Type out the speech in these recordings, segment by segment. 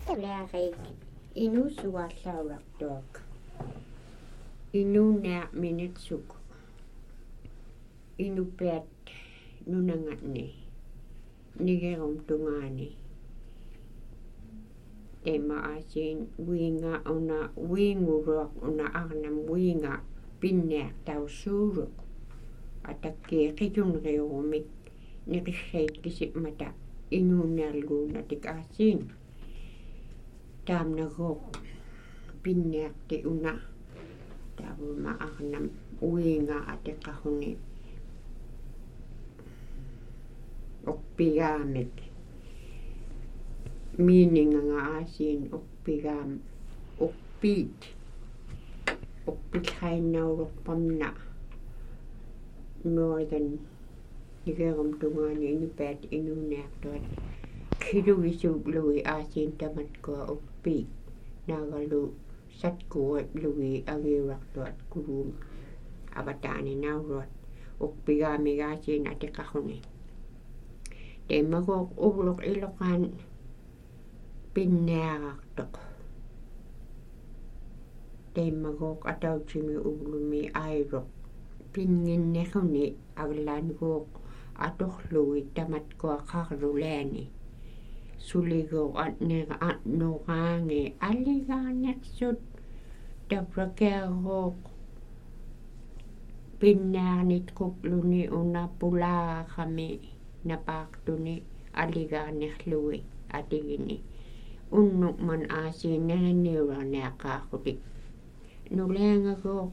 Laarik inusuarlaurartuaq inuunniaq minitsuk inupiat nunangatni nigerum tungaani tema asiin wiinga una wiinguruaq una arnam wiinga pinniaq taussuuruq atakkiiqitunriurumik niqissait kisipmata inuunniarluunatik asiin taamnaguuq pinniaqti una taavuma arnam wiinga atiqqarruni uqpigaamik miininganga asiin uqpigaam uqpiit uqpillainnauruqpamna northern nigerum tungaani inupaat inuunniaqtuat kiluvisuuglui asiin tamatkua uqpiit naagalu satkuuq lugi agiuraqtuat kuluum avataani nauruat uqpigaamigaasiin atiqqarruni temmaguuq uvluq iloqaan pinniaraqtoq temmaguuq atautsimi uvlumi airuq pinginneruni avlaanguuq atorlugi tamatkua qarrulaani suliguuq atnuqaangi alligaaneqsut taprakiaruuq pinniarnitqupluni una pulaaqami napaaqtuni alligaanerlugi atigini unnuqman aasiinnerniuraniaqaarrutik nuleangaguuq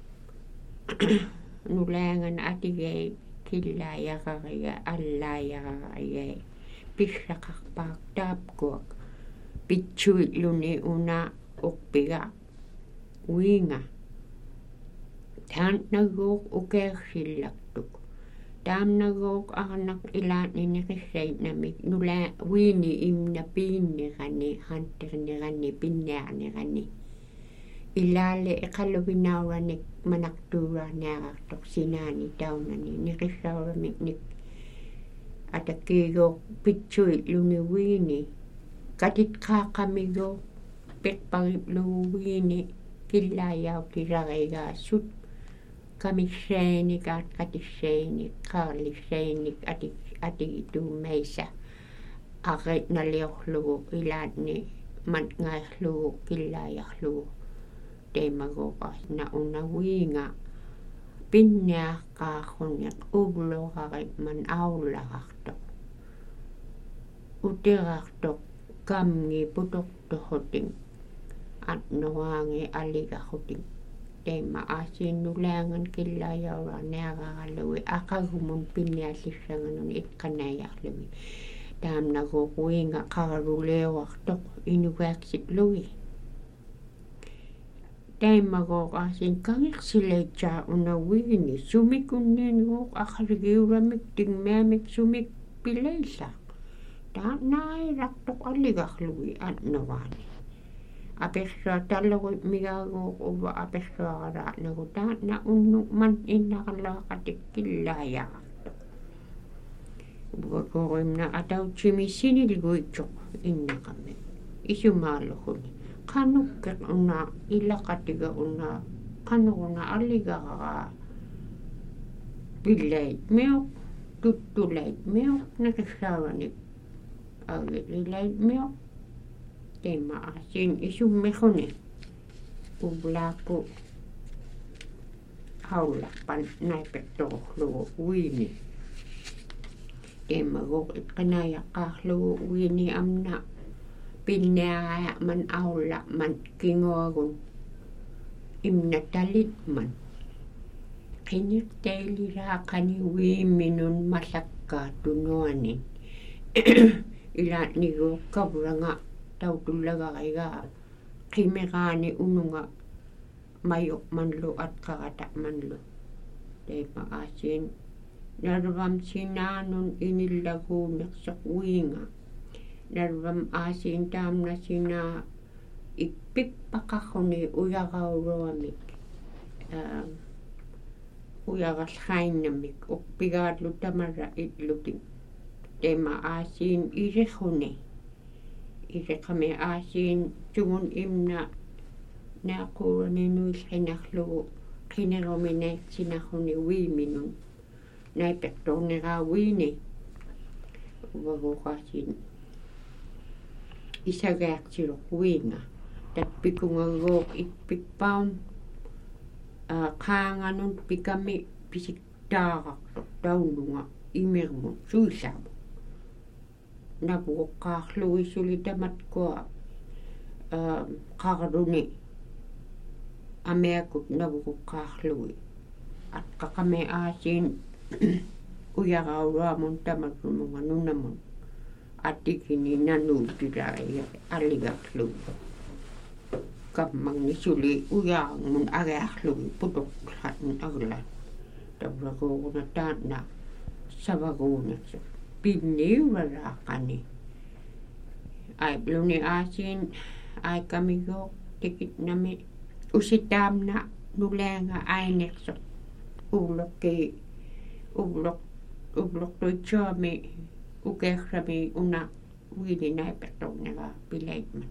nuleangan atigay killaayaqariga allaayaqarigai pissaqarpaaq taapkuaq pitsuitluni una uqpiga wiinga taannaguuq ukeersillaqtuk taamnaguuq arnaq ilaatniniqissaitnamik nulaa wiini imnapiinnerani hanternirani pinniarnerani ilaale iqaluvinauranik manaqtuuraarniarartoq sinaani taunani niqissauramik nik atakkiiguuq pitsuitluni wiini katitqaaqamiguuq piqpariplugu wiini killaayautirarigaasut kamissainik aatqatissainik qaarlissainik atigituumaysa aqitnaliorlugu ilaatni matngaarlugu killaayarlugu temmaguuq asna una wiinga pinniaqqaarruniq uvluqarit man aullarartoq utirartoq kamngi putortorrutin atnoraangi aligarrutin temma asiin nuleangan killaayaularniararallugi aqagumun pinniallissanganun iqqanaayarlugi taamnaguuq wiinga qarruleeruartoq inugaaqsitlugi temmaguuq asiin kangiqsilaitsaa una wiini sumikunniinguuq aqalgiuramik tingmiamik sumik pilaillaq taanairartoq alligarlugi atnoraani apersuar tallugut migaaguuq uva apersuararaatnagu taanna unnuqman innaqalaaqatik killaayaqartoq uvakurimna atautsimi sinilguitsoq innaqamik isumaalluquni qanuqqeq una ilaqatiga una qanuquna alligararaa pillait miuq tuttulait miuq niqissauranik agililait miuq temma asiin isummiquni uvlaaku aullarpan naipertorlugu wiini temmaguuq iqqanaayaqqaarlugu wiini amna pinniaraaqman aullarman kinguagun imnatalitman qiniqtaililaaqani wiimminun mallakkaatunuanin ilaatniguuq kavranga tautullagarigaa qimeqaani ununga mayuqmanlu atqarataqmanlu temma asiin narvam sinaanun inillaguuneqsoq wiinga narvam asiin taamna sinaa ikpikpaqarruni uyarauruamik uyarallainnamik uqpigaatlu tamarra itlutik tema asiin irihuni исеқами аасиин тугун имна наақуурани нуиллинарлугу qinеруминаатсинарруни уиминун наипертуурнераауини увагуqaасин исагаартилу уинга татпикунгагоок иппиппаун qaanganun pikami pisiktaaqqor taununga imirmun suillamu napuoqqaarluisuli tamatkua qarluni ameakut napuoqqaarlui atqaqami aasiin uyarauruamun tamatrumunga nunamun atikini nanuuttilaaria alligarlu kammangni suli uyaangmun arearlugi putoqqaatun agla tabragooguna taanna savaguunaksa pinniuvaraaqani aipluni aasiin aikamigoo tikitnami usitaamna nulaanga ainerso ubloktuitsuami ukeerrami una uilinaipertornera pileitman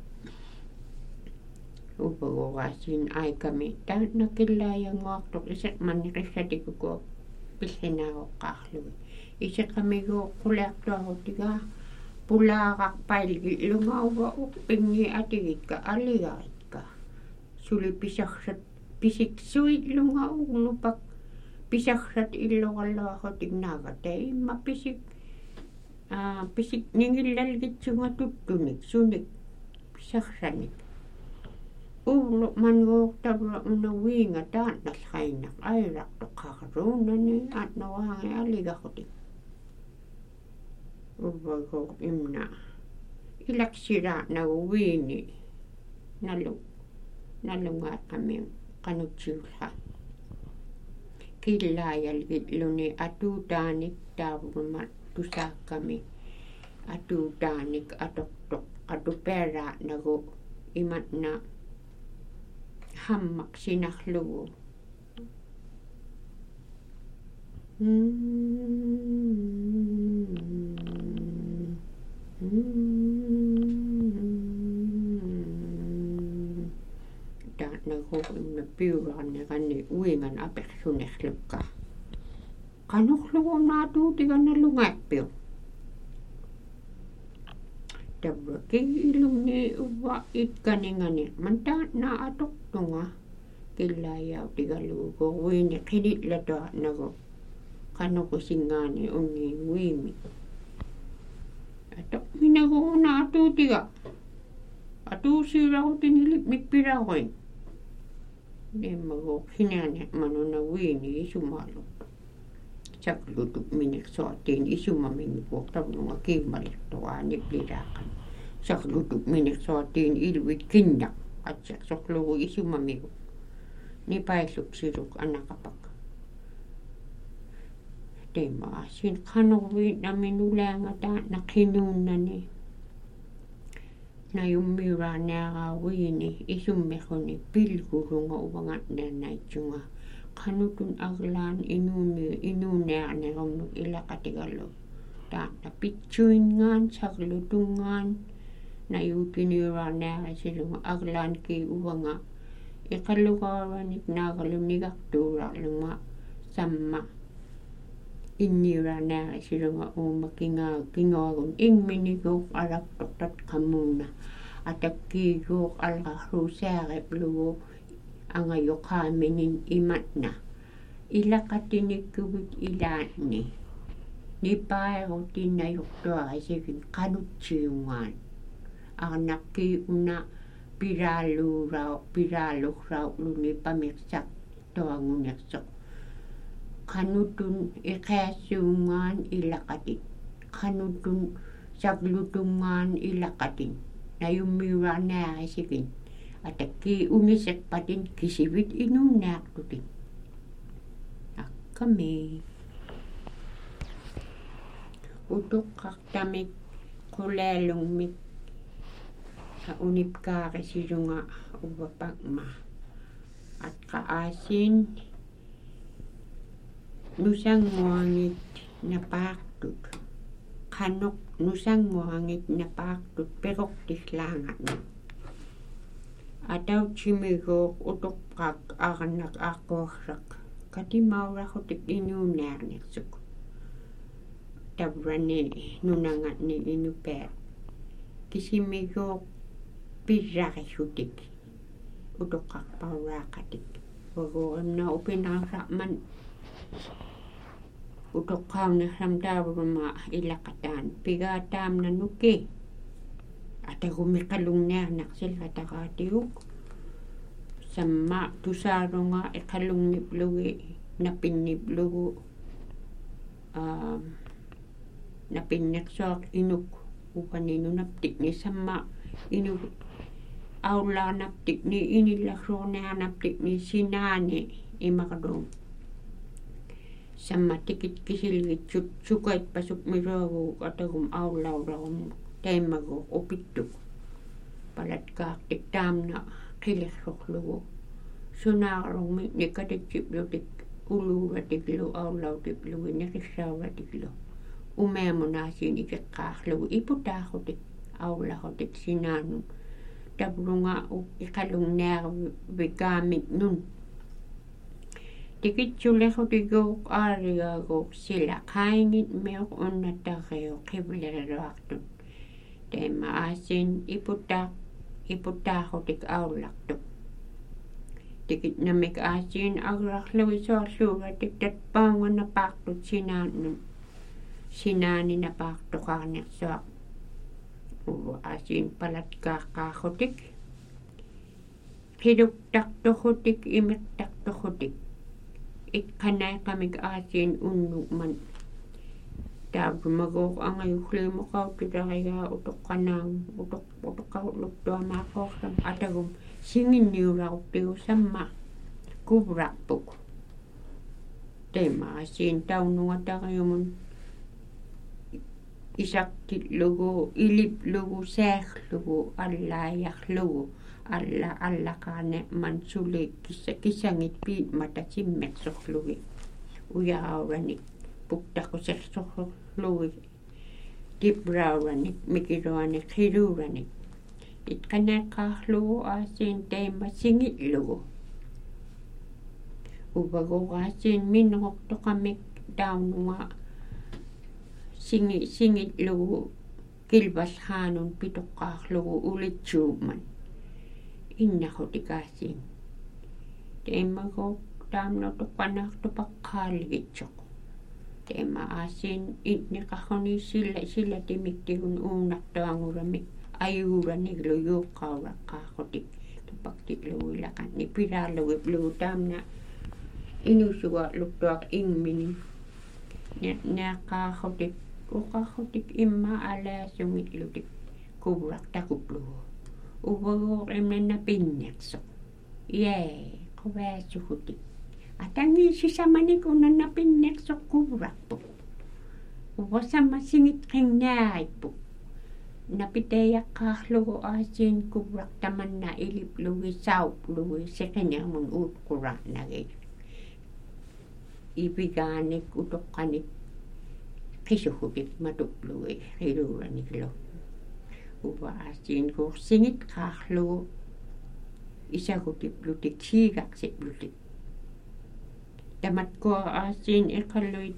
upagoraasiin aikami taanna killaayanguartoq iseqmanniqissatikukuak pillinaaqoqqaarlugi iseqamigoo quleartuarutigaa pulaaqarpailgi lungauga uppingi atigikka alligaritka suli pisarrat pisiksuit lungauglupak pisarrat illoralluarrutignaagata imma pisik ningillalgitsunga tuttunik sunik pisarranik ullu mangoortavra unawiinga taannallrainaq airartoqqarruunani atnawaangi alligarutik uvagoor imna ilaksiraanaguwiini nalungaaqamiu qanutsiulla killaayalgitluni atuutaanik taavuma tusaakkami atuutaanik atoqtoq qatupeeraanagu imatna hammaqsinarlugu taanagu imna piuraarnerani uingan apersunerlukka qanorlugu naatuutiganalungaappiu tabraki ilungi uva ikkaningani mantaana atoqtunga killaayautigalogo uini qilitlatuarnagu qanoqusingaani unni uimi atoqminagu naatuutiga atuusiirarutinilik mikpiraruin nemmagu qinaani manuna uini isumaalu saklutuk miniksoatiin isumamingikuortarnunga kiimmalirtuaanipliraaqan saklutuk miniksoatiin ilvit kinnaq qatsiaqsorlugu isumamigu nipailluksiluk anaqapak temaasin qanorviinnaminulaanga naqinuunnani najummiuraaniarauiini isummeruni pilgulunga uvangatnaanaitsunga qanutun aglaan inuunearnerumnuk ilaqatigallu taanna pitsuingaan saglutungaan najuutiniuraaniarasilunga aglaanki uvanga iqalluqaavanik naagalunigartuurarlunga samma inniuraaniarasilunga uumakingoagun ingminiguuq alaqtortat qamuuna atakkiiguuq alqarruusaariplugu angayoqaaminin imatna ilaqatinikkuvik ilaanni nipaaerutinajortuarisikin qanutsiungaan arnaqqi una piraalurraulluni pamirsaq toangunersoq qanutun iqiassuungaan ilaqatit qanutun saglutungaan ilaqatin najummiuraaniarisikin atakki uniseqpatin kisivit inuunnaaqtutin akkami utuqqartamik qulaalungmik unipkaarisilunga uvapaqma atqaasiin nusanguangit napaartut qanok nusanguangit napaaqtut peqortillaangat atautsimigoq utoqqaak aarannak aaqquarraq katimauraqhutik inuunaarniqsuk tavrani nunangatni inupaat kisimigoq pirraqissutik utoqqarpauraaqatik wagorimna upinaarra'man utoqqaunirram taavuruma ilaqataan pigaataamna nuki atagumiqalungniarnaqsillataqaatigut samma tusaarunga iqalungniplugi napinniplugu napinniqsuaq inuk upaninunaptikni samma inuk aulaanaptikni inillarruurniarnaptikni sinaani imaqluum samma tikit kisilgitsut sukaitpasuk miruaguuk atagum aulaurarum taimaguuq upittuk palatkaartik taamna qilirrorlugu sunaarungmi nikatiksiplutik uluuratiklu aulautiplugi niqissauratiklu umeamunaasiin ikeqqaarlugu iputaarrutik aularutik sinaanun tavrunga iqalungniarvikaamit nun tikitsulerutiguuq aarigaaguuq sila qaingit miuq unnatariuq qivleriruartut taima aasin iputaarutik aullartuk tikit namik aasin agrarlugi soorluuratik tatpaunga napaartut sinaani napaartuqarniqsuaq aasin palatkaaqqaarrutik qiluktarturutik imiqtarturutik iqqanaiqamik aasin unnugman taavrumaguuq angayulliimoqaututarigaa utoqqautluktuamaaqoorram atagum singinniuraruppigu samma kuvraqpuk taima aasin taunungatariumun isaqtitlugu iliplugu saarlugu allaajarlugu allaqaane suli kisangit piitmata simmeqsorlugi uyarauranik puktaqusерsorlugi tiprauranik mikiruanik qiluuranik itqanaiqqaarlugu aasin taima singitlugu uvaguuq aasin minneqortoqamik taununga singitlugu kilvallhaanun pitoqqaarlugu ulitsuuman innarrutik aasin taimaguuq taamna toqqanaartupaqqaaligitsoq taima aasin itniqarruni silla timiktigun uunartuanguramik ayuuraniklu yuuqqauraqqaarrutik tupaktiklugu ilaqanni piraalugiplugu taamna inusugaarluktuaq ingmini neaqqaarrutik uqarrutik imma alaasungitlutik kuvraqtaquplugu uvaguuq imnanapinniqsoq quvaasugutik atangiisisamanik unanapinniqsoq kuvraqpuk uvasamma singitqinniaripuk napitayaqqaarlugu aasin kuvraqtamanna iliplugi sauplugi seqiniarmun uutqurarnagik ipigaanik utoqqanik qisugutik matuplugi qiluuraniklu uva aasin singitqaarlugu isagutiplutik siigaqsiplutik tamatkua aasin iqalluit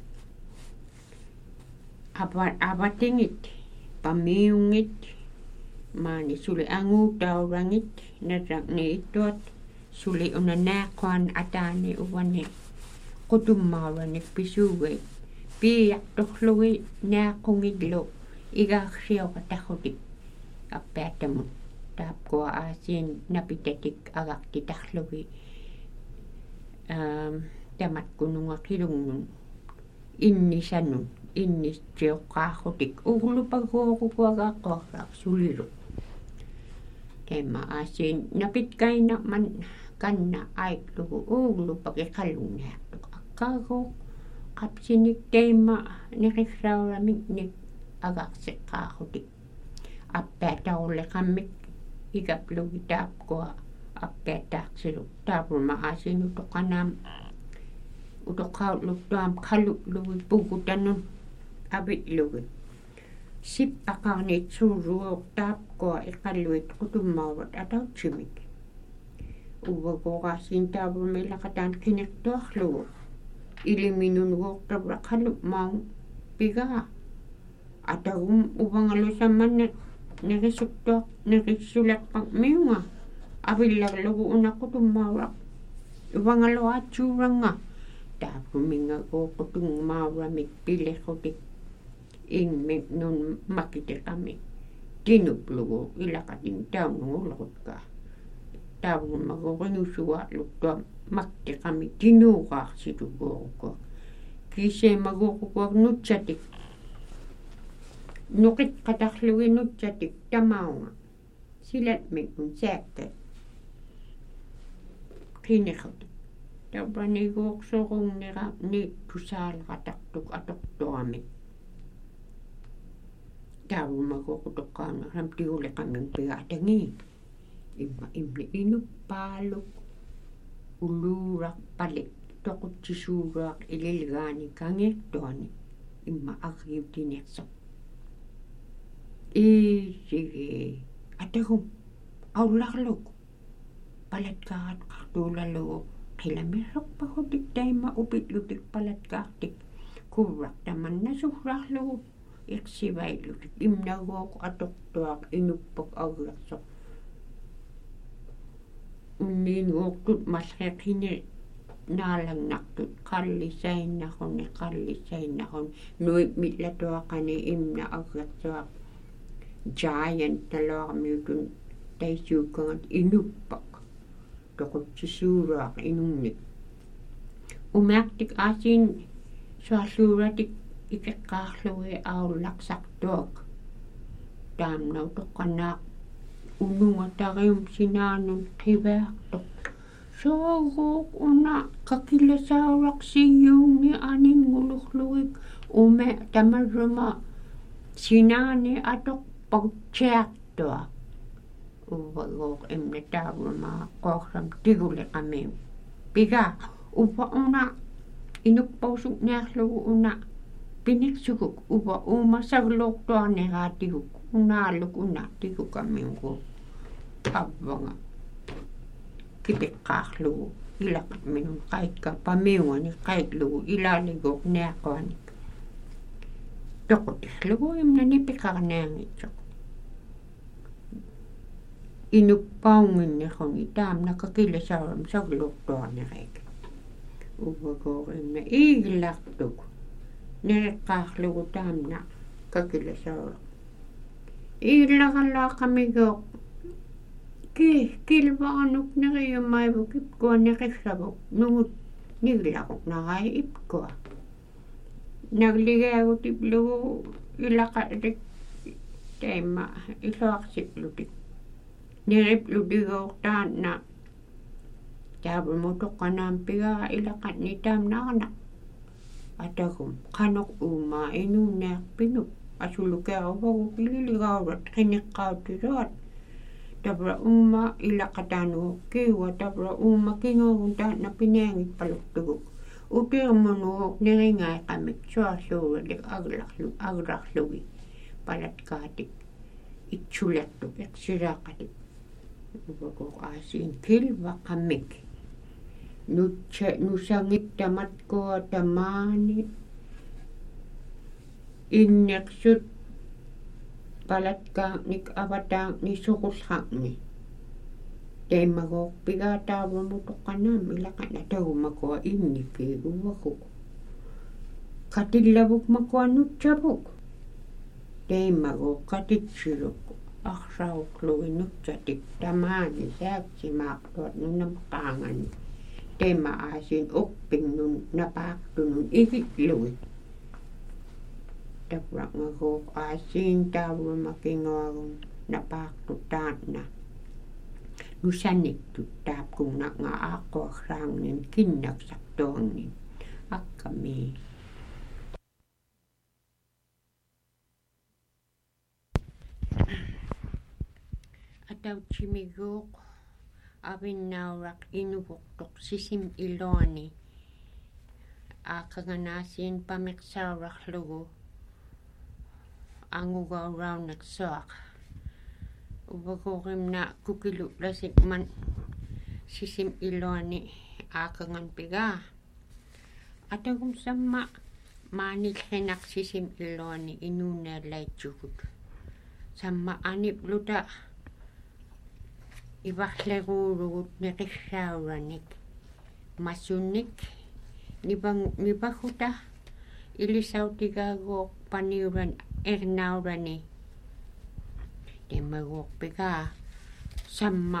avatingit pamiungit maani suli anguutaurangit naraqni ittuat suli unanaaqquan ataani uvani qutummauranik pisuugait piiaqtorlugi naaqungitlu igaarriuqatarrutik appaatamun taapkua aasin napitatik agaqtitarlugi tamatkununga qilungnun innisanun innistriuqqaarrutik uglupaguoqukuagaqqorraq sulilu taima aasin napitkainaqman kanna aiklugu uglupak iqallungniartuq aqqaaguuq qapsinik taima niqirrauramik agaqseqqaarrutik appaataqulleqammik igaplugi taapkua appaataaqsiluk taavuma aasin utoqqautluktuam qalluplugi pugutanun avitlugi Sipaqarnit suuluuq taapkua iqalluit qutummaurat atautsimik uvagoqaasiin taavumilaqataan qiniqtuarlugu iliminunuguuqtavra qallup maun pigaa atagum uvangalusammanna nerisuktuaq nerissuleqqaq miunga avillaglugu unaqutummauraq uvangaluaatsuuranga taapumingaguuqutungmauramik pilequtik ingmik nun makiteqamik tinuplugu ilaqatin taunungulqutkaa taavummaguqinusuaarluktua makteqamik tinuuqaarsituguuqua kiseemaguuqukuak nutsatik nuqitqatarlugi nutsatik tamaunga silatmik un sääkkat qiniqutik tapaniguuqsoqungnera ni tusaalaqatartuk atoqtuamik taavummaguuqutoqqaangaram tiguleqamik pigaatangii imma imni inuppaaluk uluuraqpalik toqutsisuuruaq ililgaani kangertuani imma agiutinersoq sige atagum aullarluk palatkaat qartuulalugu qilamirruqpagutik taima upitlutik palatkaartik kurraqtamannasuurrarlugu iqsivailutik imnaguuq atoqtuaq inuppuk aularsoq unniinuuqtut malleqini naalannartut qallisainnaquni nuit mitlatuaqani imna aggertuaq giant taluarmiutun taisuukkangat inuppak toqutsisuuruaq inunnik umiartik aasiin sualluuratik ikeqqaarlugi aullaqsartuaq taamnautoqqanaaq unungatarium sinaanun qivaartoq sooguuq una qakillasauraqsiyuunni aninngulurlugik ume tamarruma sinaani atoqpagtsiartuaq uvaguuq imna taavuma qoorram tiguleqamiu pigaa uva una inuppausuqniarlugu una piniqsuguk uva umasagluuqtuarneratiguk unaaluk una tigukamiugu avvanga kipeqqaarlugu ilaqat minun qaitkapamiungani qaitlugu ilaaliguuq niaquanik toqutirlugu imnani piqarniangitsoq inuppaunginneruni taamna kakilasauram sagluuqtuarnereek uvaguuq imna iigillartuk nereqqaarlugu taamna kakilasauraq iillaralaaqamiguuq kilvaanuk neriumaivuk ipkua neqissavuk nungut niglaquq narai ipkua nagligaagutiplugu ilaqatik taima iluaqsiplutik neriplutiguuq taanna taavumutoqqanaampigaa ilaqatni taamnaarnaq atagum qanuq uumaa inuunniarpinuk asulukearuvaguk ililigaurat qiniqqautiruat tabra umma ilaqataanuuq kiuwa tabra umma kinguugun taanna piniangitpaluktuguk utirmunuuq neringaaiqamik suarluuralik agrarlugi palatkaatik itsulertuk iqsiraaqatik uvaguuq aasiin kilvaqamik nusangittamatkua tamaani inneqsut palatkaaqnik avataaqni suqullraqni taimaguuq pigaa taavumutoqqanaam ilaqana tagummakua inniki uvaguq qatillavuk makua nutsavuk taimaguuq qatitsiruk aqrauqlugi nutsatik tamaani saaksimaaqtuat nunam qaangani taima aasiin uqpingnun napaaqtunun igitlugi tapraqngaguuq aasiin taavumakinguagun napaaqtu taanna nusaniktut taapkungnaqnga aaqquarraangnin kinnaksartuangnin akkami atautsimigoq avinnauraq inuvuqtoq sisim iluani aaqanganaasiin pamiqsaurarlugu angugauraunak soaq uvakuqimna kukilu lasikman sisim iluani aakangan pigaa atagum samma maanillhinak sisim iluani inuunaallaitsugut samma anipluta ivarleruulugut neqissauranik massunik nipahuta ilisautigaaguoq paniuran ernaurani temaguoqpigaa samma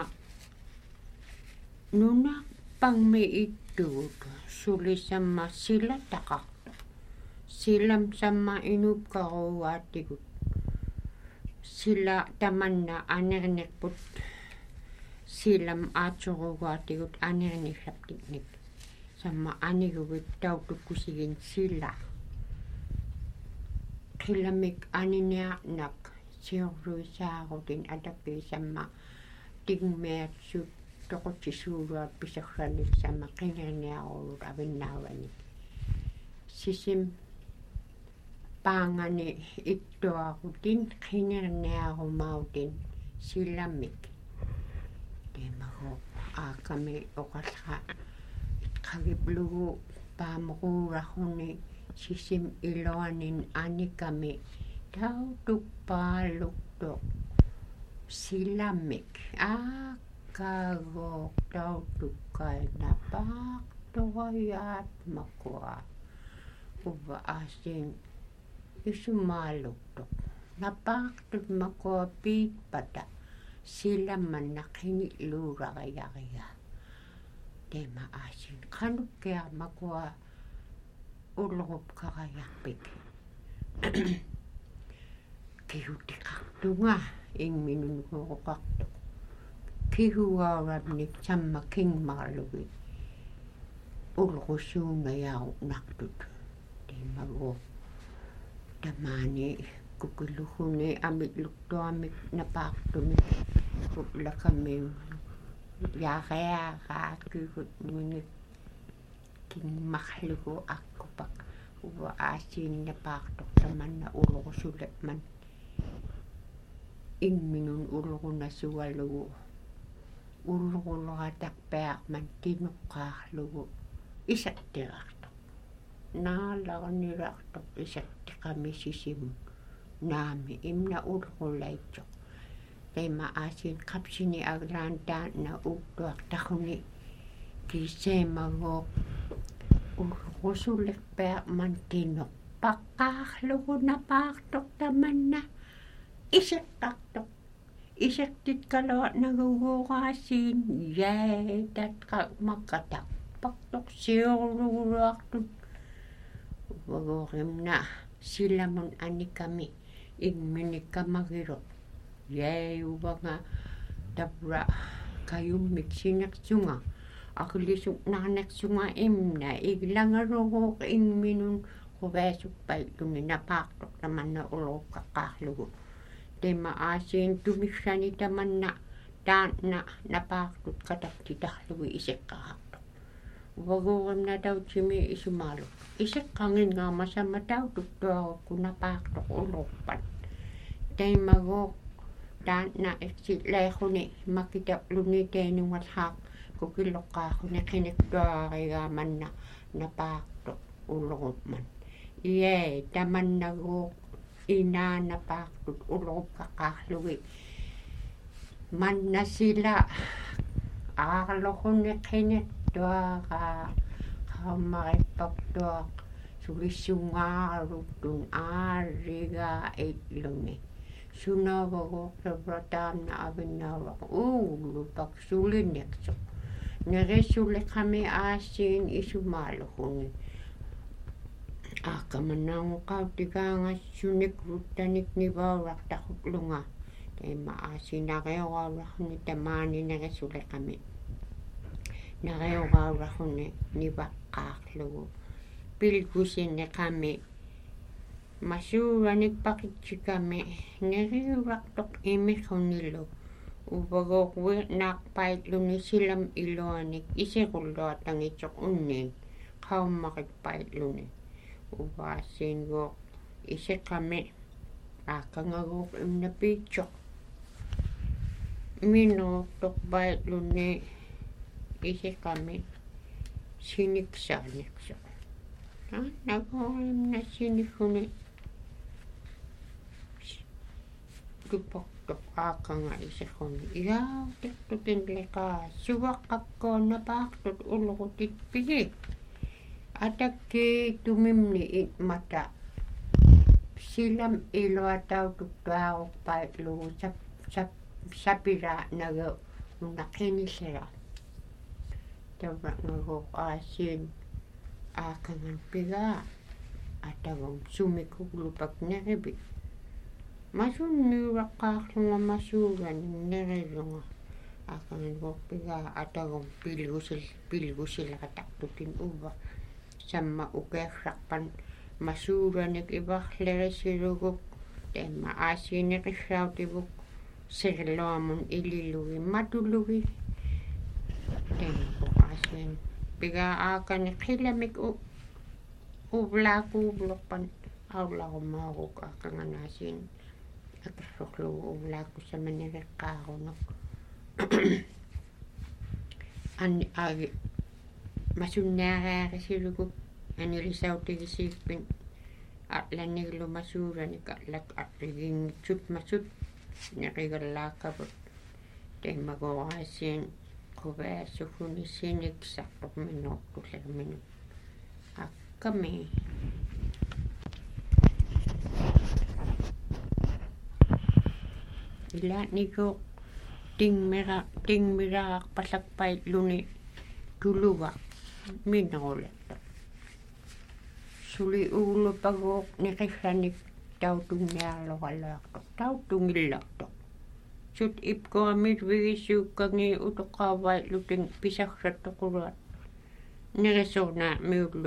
nunaqpangmi ittugut sulisamma silataqartu silam samma inupkaruugaatigut sila tamanna anernerput silam aatsuruugaatigut anernisaptiknik samma aniguvit tautukkusigin sila qilamik aniniarnak siorluisaarutin atapiisamma tigmiatsut toqutisuuluat pisarranik samma qingerniarulut avinnaaruanik sisim paangani ittuarutin qingerniarumautin silamik temaguuq aakami oqallra qagiplugu paamuquurarruni sisim iluanin anikami tautukpaaluktoq silamik aakkaagooq tautukkainapaaqtorayaat makua uva aasiin isumaaluktoq napaaqtut makua piitpata silamanna qini'luurariaria tema aasiin qanukkiaq makua ulrup karajarpik kihutiqartunga ingminunguuruqartuq kihuaurapnik samma kingmarlugit ulrusuunayauqnartut temaguuq tamaani kukiluhuni amitluktuamik napaaqtumik ullakami yaaqeaqaakkigut minik kingmarlugu akkupak uva aasiin napaaqtoq tamanna ulrusuleqman ingminun ulrunasualugu ulrulrataqpiaqman tinuqqaarlugu isattirartoq naalarnirartoq isattiqami sisimut naami imna ulrulaitsoq tema aasiin qapsini aglaan taanna uuktuartarruni kiiseemaguuq ulrusuleqpiaqman tinuq paqqaarlugu napaaqtoq tamanna iseqqartoq iseqtitkaluarnaguguuqaasiin yaatatqa makkataqpaqtoq siorluguruartut uvaguuqimna silamun anikami ingminikamagiruq yaayuvanga tapra kayummik sineqsunga aqlisuqnarneqsunga imna iglangaruguuq ingminun quvaasuppaitluni napaaqtoq tamanna ulruqqaqqaarlugu tema aasiin tumirrani tamanna taanna napaaqtut qataqtitarlugu iseqqarartoq uvaguuqimna tautsimi isumaaluk iseqqanginngaamasama tautuktuaruqku napaaqtoq ulruppat taimaguuq taanna iqsilaerruni makitaqluni tainungallaaq kukiloqqaarruni qiniqtuarigamanna napaaqtoq ulrupman iai tamannaguuq inaanapaaqtut ulruqqaqqaarlugi manna sila aarlorruni qiniqtuaraa qaamarippaktuaq sulissungaarluttun aarrigaa itluni sunavaguuq tavrataamna avinnauraq uulupak sulineqsoq nerissuliqami aasiin isumaaluhuni aakamanaanguqautigaangassunik ruttanik nivauraqtarruklunga tema aasinaqiugaurarruni tamaani nerissuliqami naqiugaurarruni nivaqqaarlugu pilkusineqami masuuranik paqitsikami neriuraqtoq imiqunilu uvaguuq naaqpaitluni silam iluanik isiqulluatangitsoq unniin qaummaqippaitluni uvaasiinguuq iseqami Aakangaguk imna piitsok. Minuuttok baitluni isikami siniksaaniqso. Nagoimna sinikuni tupoktok aakanga isikuni. Iautiktutin lekaa suvaqqakkoonna paaktut ulqutit pigi. Atakki tumimni itmata. Silam iluatautuktuaruqpaitlugu sapiraa naga unaqinisera. Tavaqnaguk aasiin aakangan pigaa atagum sumikuglupak neribi. Masunniuraqqaarlunga masuugan nerilunga. Aakangan guk pigaa atagum pilgusilqataqtutin uva. Samma ukeerraqpan masuuranik ivarlerisirugup temma aasiiniqirrautivuk sirluamun ililugi matulugi temma aasiin pigaa aakani qilamik uvlaakuuvluqpan aulaqumaaguk aakangan aasiin akirruqlugu uvlaakusamanireqqaarunuk anni aagi masunniariarisirugup anilisautigissiippin atlanniglu masuuranik atligingitsut masut neqigallaakavut temmaguaasiin quviassuguni siniksartuq minuuqqullerminu akkami ilaatniguuq tingmiraqpallakpaitluni tulugaq minnerullertuq suli uulupaguuq niqirranik tautunniarluqalluartuq tautungillartuq sut ipkuamit vigissuukkangi utoqqaavaitlutin pisarrattuquluat nerisornaa miullu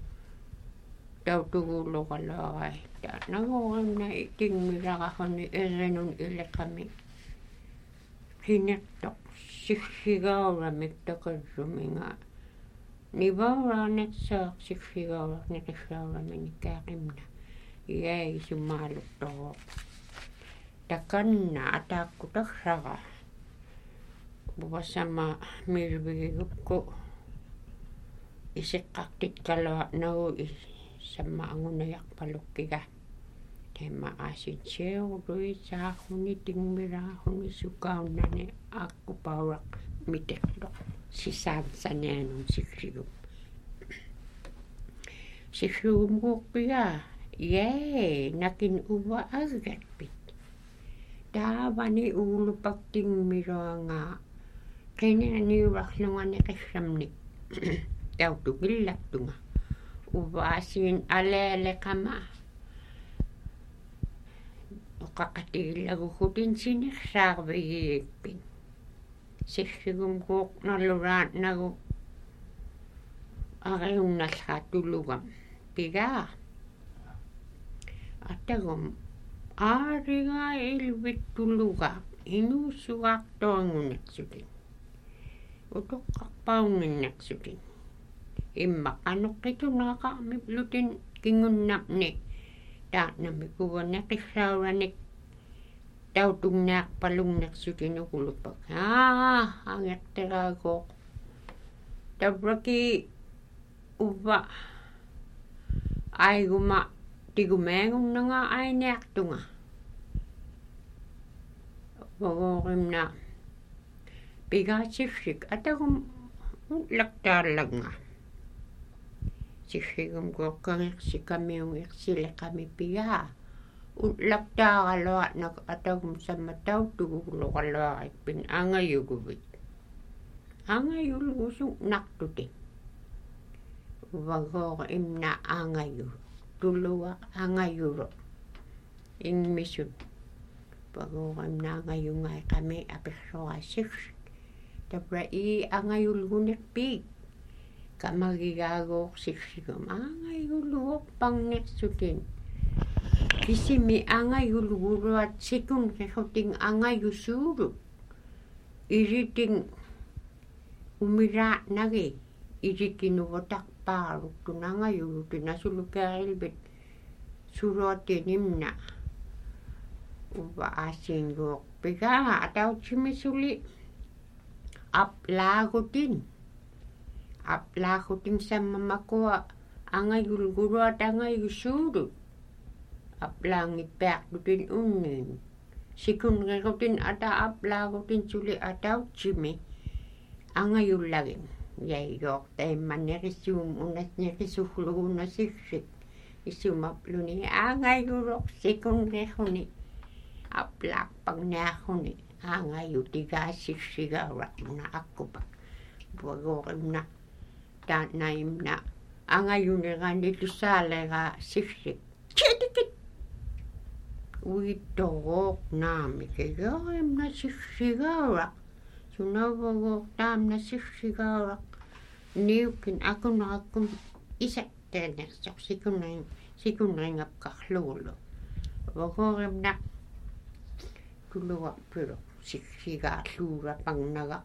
tautuguulluqalluarai taanaguurimna tingmiraqarruni errinun ileqami qinertoq sirrigauramik taqerruminga nivauraanersaaq sirrigauraq neqirrauramini kaaqimna iai sumaaluttoruq takanna ataaqqutarraqa buvasama mirvigigukku isiqqartit kaluaq nagu samma angunayarpalukkiga temma aasitsiarului saarruni tingmiraarruni sukaunnani aaqqupauaq miterloq sisaansanianun sirrigup sirrigumguuqpigaa yee nakin uva aggatpit taavani uulupak tingmiruangaa qinianiurarlunga neqirramnik tautugillattunga uvaasiin alealeqama uqaqatigillagukutin sinirsaarvigiikpin sirrigumguuq naluraat nagu ariunnallraa tulugam pigaa atagum aarigaa ilvit tulugaaq inuussugaaqtoangunaqsutin utoqqarpaunginnaqsutin immaqanuqqitunaaqarmiplutin kingunnapni taatnamikuga neqirrauranik tautungnaaqpalungneqsutin uqulupak angeqteraaguuq tavraki uva aiguma tigumeangunnanga ainiartunga vaguuqimna pigaasirrik atagum utlaqtaallanga sirrigum kuoqqangersikamiungersileqami pigaa utlaqtaaqaluarnak atagum samma tautugugluqaluarippin angayuguvit angayulgusuq naqtutin vaguuq imna angayu tuluaq angayuruq ingmisut vaguuq imna angayungaiqami apirruassirrik tapra angayulgunerpiik kamagigaaguuq sirrigum angayulguuq pangngersutin kisimi angayulguruat sikunriqutin angayusuurut iriting umiraa'nagi irikinuvotaqpaaruktun angayulutin asulukeerilbit suruatinimna uva asinguoq pigaa atautsimisuli aplaagutin sammamakua angayulguruat angayusuulut aplaangippiarlutin unniin sikunrirutin aplaagutin suli atautsimi angayullagin yaiyooq taimmannerisuum unasnerisugglugunasirrik isumapluni aangayuroq sikunreruni aplaaqpagniarruni aangayutigaassirsigauraqmuna akkupak puaguuqimna taanaimna angayuneraanilussaaleraa sirrik titikit uittorooq naamikigerimna sirsigauraq sunavaguuq taamna sirsigauraq niukin akunerakkun isatteanersoq sikunringapkarlugulu vaguuqimna tuluarpiluq sirsigaalluurapagnaga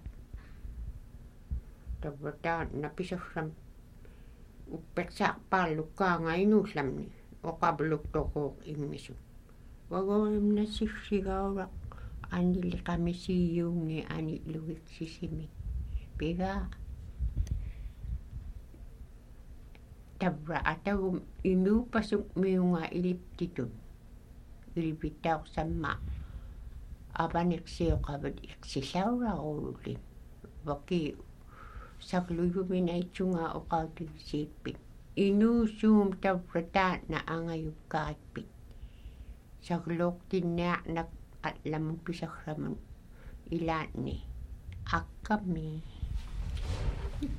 tavataan napisarram uppersaarpaallukkaanga inuullamni oqavluktoruuq immisu vaguuqimna sirsigauraq aniliqamisiiyuungi anilugiksisimi pigaa tavra atagum imiupasuk miunga iliptitun ilipittauqsamma avaniqsioqavat iqsillauraruulin vaki sagluyuminaitsunga oqautigisiippit inuusuum tavra taanna angayukkaatpit sagluuqtinniarnak atlamun pisarramun ilaanni akkami.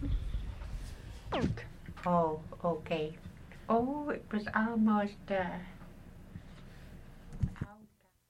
Oh, okay. Oh, it was almost